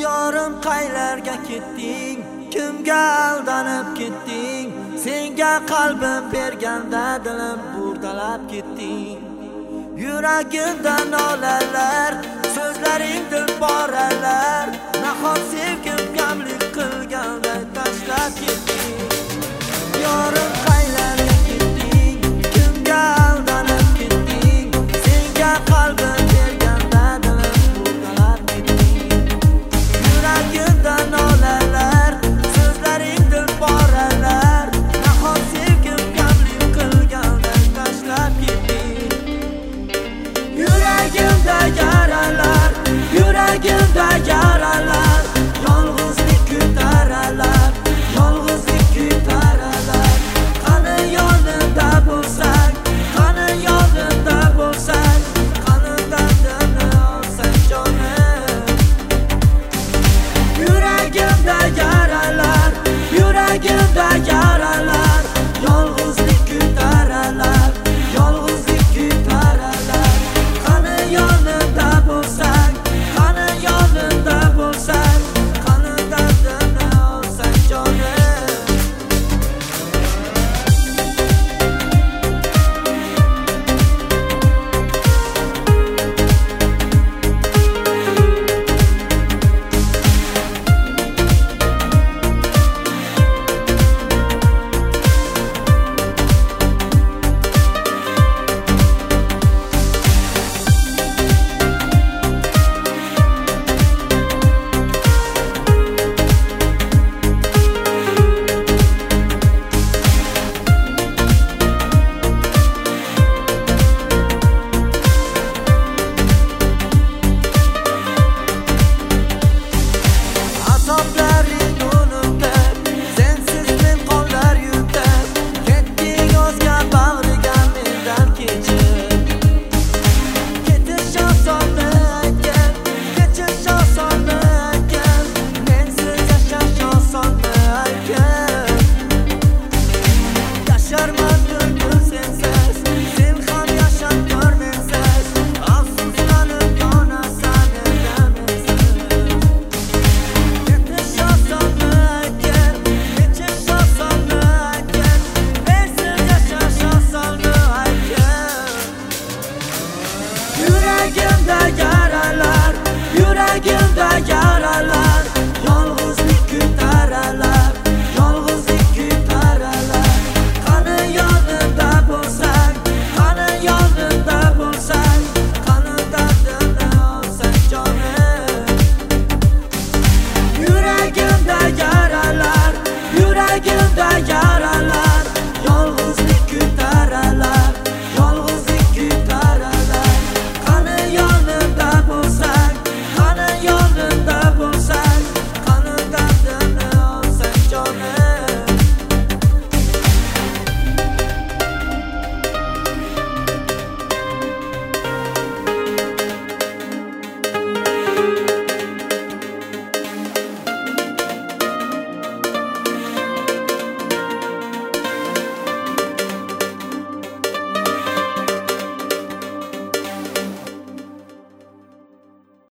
Yorim qaylarga ketding, kimga aldanib ketding? Senga qalbim berganda dilim burdalab ketding. Yuragimda nolalar, so'zlaring dilporalar, nahot sevgim kamlik qilganda tashlab ketding. Yorim qaylarga ketding, kimga aldanib ketding? Senga qalbim berganda dilim burdalab ketding. Yuragimda nolalar, so'zlaring dilporalar, nahot sevgim kamlik qilganda tashlab ketding. Yuragimda yaralar, yuragimda yaralar, yolg'izlik ko'taralar, yolg'izlik ko'taralar. Qani yonimda bo'lsang, qani yonimda bo'lsang, qani dardimni olsang jonim. Yuragimda yaralar, yuragimda yaralar, yolg'izlik ko'taralar, yolg'izlik ko'taralar. Qani yonimda bo'lsang, qani yonimda bo'lsang, qani dardimni olsang jonim. Azoblaring unutib, sensiz men qollar yutib, ketding o'zga bag'riga mendan kechib. Ketish osonni aytgan, kechish osonni aytgan, mensiz yashash osonni aytgan. Yasharman bugun sensiz, sen ham yashab ko'r mensiz, afsuslanib yonasan endi mensiz. Ketish osonni aytgan, kechish osonni aytgan, mensiz yashash osonni aytgan. Yuragimda yaralar, yuragimda yaralar.